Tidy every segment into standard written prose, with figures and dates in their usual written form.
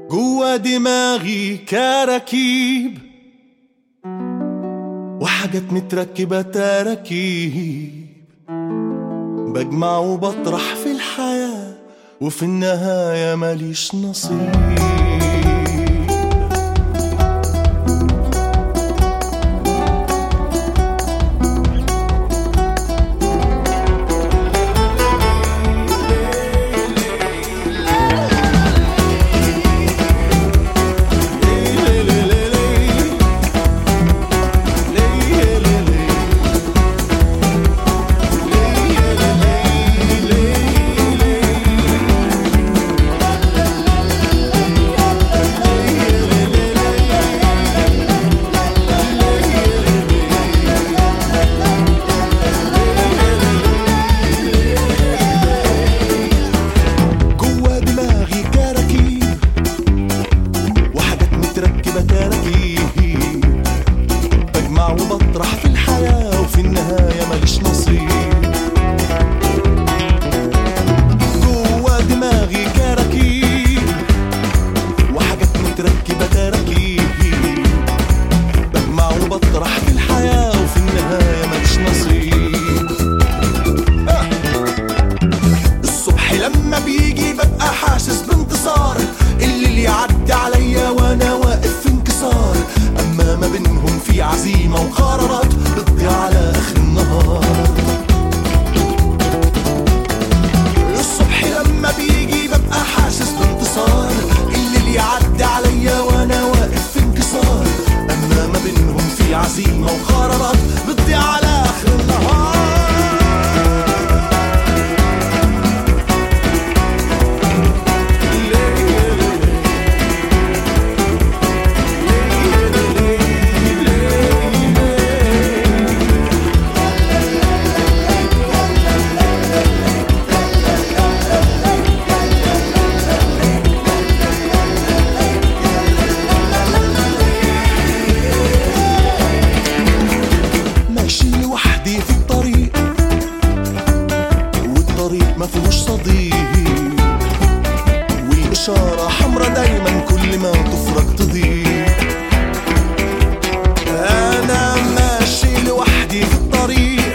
جوا دماغي كراكيب وحاجات متركبة تراكيب، بجمع وبطرح في الحياة وفي النهاية ماليش نصيب. بجمع وبطرح في الحياة وفي النهاية ماليش نصيب. جوا دماغي كراكيب وحاجات متركبة تراكيب، بجمع وبطرح في الحياة وفي النهاية ماليش نصيب. الصبح لما بيجي ببقى حاسس بانتصار، الليل يعدي عليا وانا واقف في انكسار، اما ما بينهم في عزيمة وقرارات بتضيع على اخر النهار. الصبح لما بيجي ببقى حاسس بانتصار، الليل يعدي عليا وانا واقف في انكسار، اما ما بينهم في عزيمة وقرارات بتضيع على اخر النهار. في الطريق والطريق ما فيهوش صديق، والإشارة حمرا دايما كل ما تفرق تضيق. أنا ماشي لوحدي في الطريق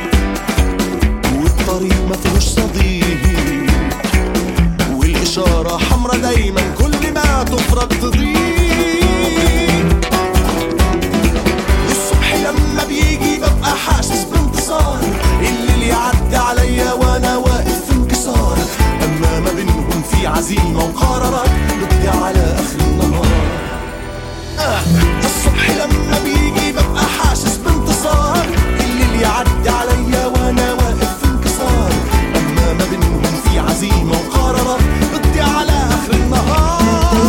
والطريق ما فيهوش صديق، والإشارة حمرا دايما كل ما تفرق تضيق. الصبح لما بيجي ببقى حاسس بانتصار، الليل يعدي عليا وانا واقف في انكسار، اما ما بينهم في عزيمة وقرارات بتضيع على اخر النهار. الصبح لما بيجي ببقى حاسس بانتصار، الليل يعدي عليا وانا واقف في انكسار، اما ما بينهم في عزيمة وقرارات بتضيع على اخر النهار.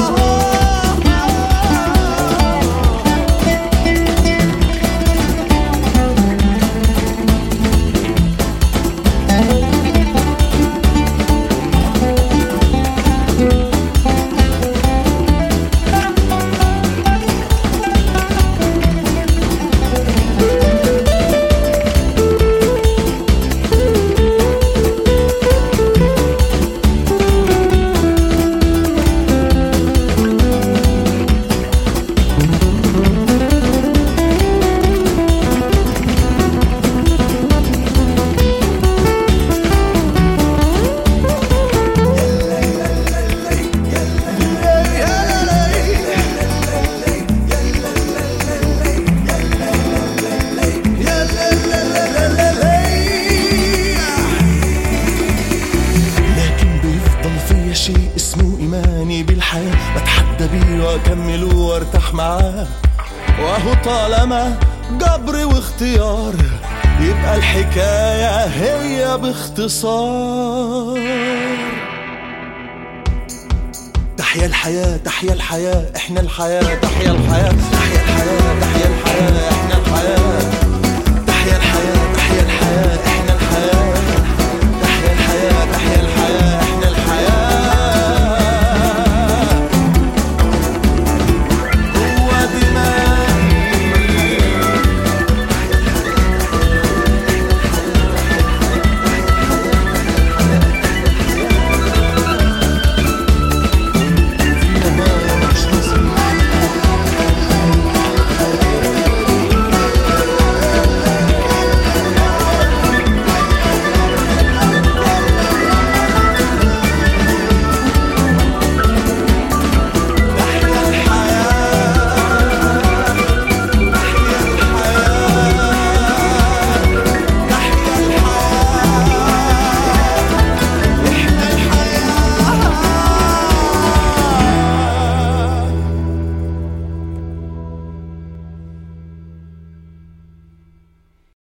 شيء اسمه إيماني بالحياة، بتحدى بيه وأكمل وارتاح معاه، وهو طالما جبر واختيار يبقى الحكاية هي باختصار. تحيا الحياة تحيا الحياة، احنا الحياة، تحيا الحياة تحيا الحياة، تحيا الحياة.